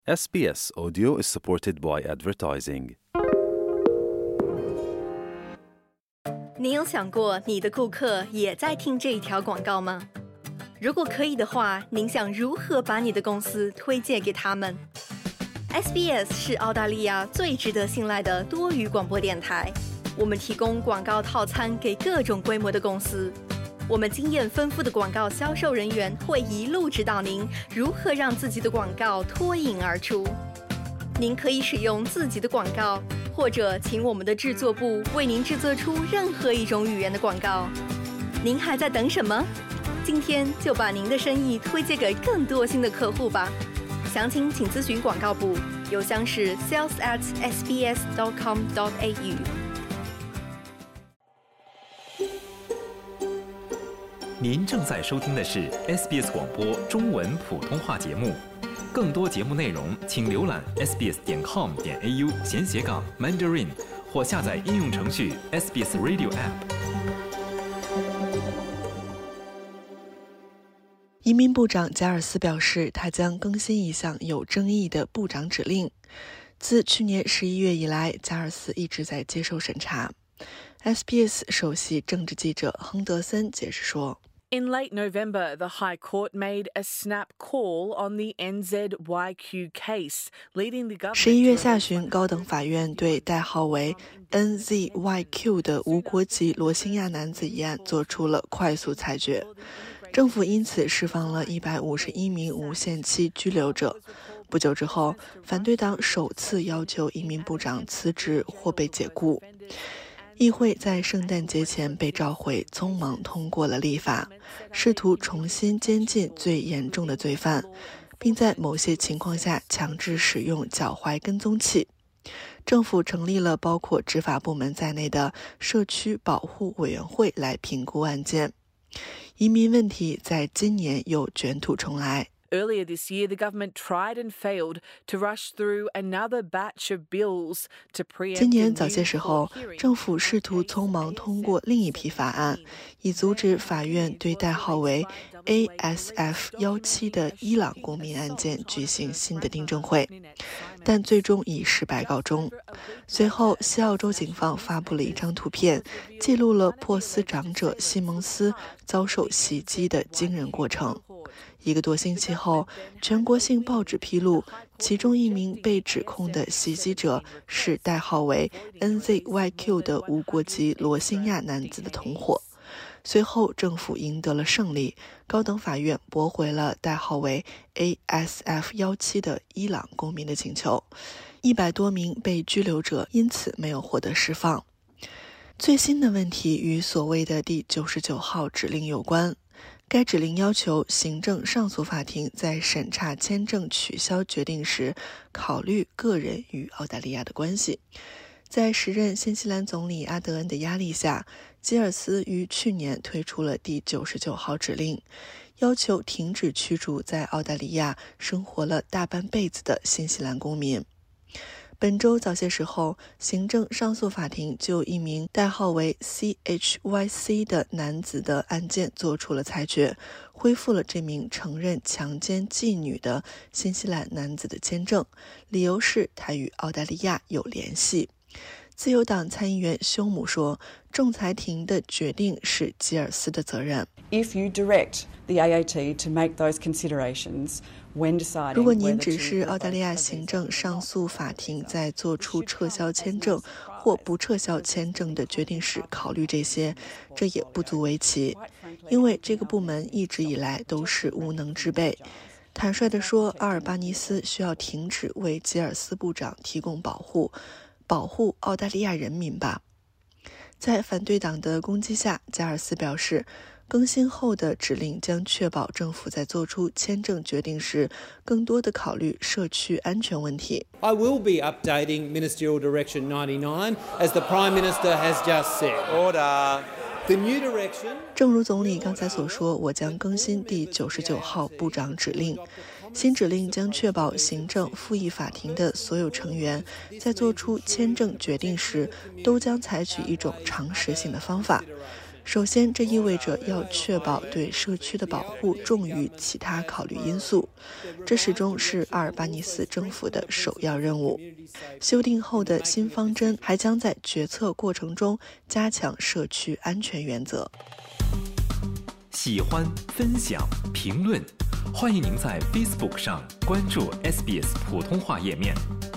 SBS Audio is supported by advertising. 你有想过你的顾客也在听这一条广告吗？如果可以的话，您想如何把你的公司推荐给他们？ SBS 是澳大利亚最值得信赖的多语广播电台，我们提供广告套餐给各种规模的公司。我们经验丰富的广告销售人员会一路指导您如何让自己的广告脱颖而出。您可以使用自己的广告，或者请我们的制作部为您制作出任何一种语言的广告。您还在等什么？今天就把您的生意推荐给更多新的客户吧。详情请咨询广告部，邮箱是 sales@sbs.com.au。 您正在收听的是 SBS 广播中文普通话节目，更多节目内容请浏览 sbs.com.au/Mandarin 或下载应用程序 SBS Radio App。 移民部长加尔斯表示，他将更新一项有争议的部长指令。自去年11月以来，加尔斯一直在接受审查。SBS 首席政治记者亨德森解释说 ，In late November, the High Court made a snap call on the NZYQ case, leading the government. 11月下旬，高等法院对代号为 NZYQ 的无国籍罗兴亚男子一案做出了快速裁决。政府因此释放了151名无限期居留者。不久之后，反对党首次要求移民部长辞职或被解雇。议会在圣诞节前被召回，匆忙通过了立法，试图重新监禁最严重的罪犯，并在某些情况下强制使用脚踝跟踪器。政府成立了包括执法部门在内的社区保护委员会来评估案件。移民问题在今年又卷土重来。 Earlier this year, the government tried and failed to rush through another batch of bills to preempt. 今年早些时候，政府试图匆忙通过另一批法案，以阻止法院对代号为 ASF17 的伊朗公民案件举行新的听证会，但最终以失败告终。随后，西澳洲警方发布了一张图片，记录了珀斯长者西蒙斯遭受袭击的惊人过程。1个多星期后，全国性报纸披露，其中一名被指控的袭击者是代号为 NZYQ 的无国籍罗兴亚男子的同伙。随后，政府赢得了胜利，高等法院驳回了代号为 ASF17 的伊朗公民的请求。100多名被拘留者因此没有获得释放。最新的问题与所谓的第99号指令有关。该指令要求行政上诉法庭在审查签证取消决定时考虑个人与澳大利亚的关系。在时任新西兰总理阿德恩的压力下，基尔斯于去年推出了第99号指令，要求停止驱逐在澳大利亚生活了大半辈子的新西兰公民。本周早些时候，行政上诉法庭就一名代号为 CHYC 的男子的案件做出了裁决，恢复了这名承认强奸妓女的新西兰男子的签证，理由是他与澳大利亚有联系。自由党参议员休姆说，仲裁庭的决定是吉尔斯的责任。 If you direct the AAT to make those considerations, 如果您指示澳大利亚行政上诉法庭在做出撤销签证或不撤销签证的决定时考虑这些，这也不足为奇，因为这个部门一直以来都是无能之辈。坦率地说，阿尔巴尼斯需要停止为吉尔斯部长提供保护澳大利亚人民吧。在反对党的攻击下，加尔斯表示，更新后的指令将确保政府在做出签证决定时更多地考虑社区安全问题。 I will be updating Ministerial Direction 99, as the Prime Minister has just said. Order. The new direction. 正如总理刚才所说，我将更新第99号部长指令。新指令将确保行政复议法庭的所有成员在做出签证决定时都将采取一种常识性的方法。 首先，这意味着要确保对社区的保护重于其他考虑因素，这始终是阿尔巴尼斯政府的首要任务。修订后的新方针还将在决策过程中加强社区安全原则。 喜欢、分享、评论，欢迎您在 Facebook 上关注 SBS 普通话页面。